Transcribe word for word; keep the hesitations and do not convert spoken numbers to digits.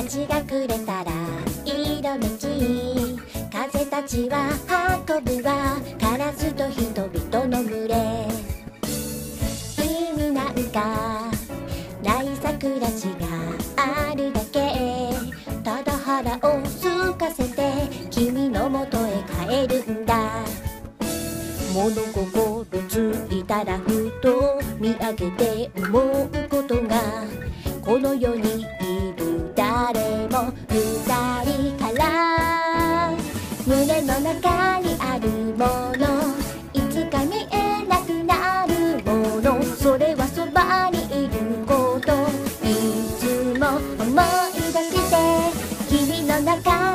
日が暮れたら色めき風たちは運ぶわカラスと人々の群れ意味なんかないさ暮らしがあるだけただ腹を空かせて君の元へ帰るんだ物心ついたらふと見上げて思うことがこの世にいる誰も二人から胸の中にあるものいつか見えなくなるものそれはそばにいることいつも思い出して君の中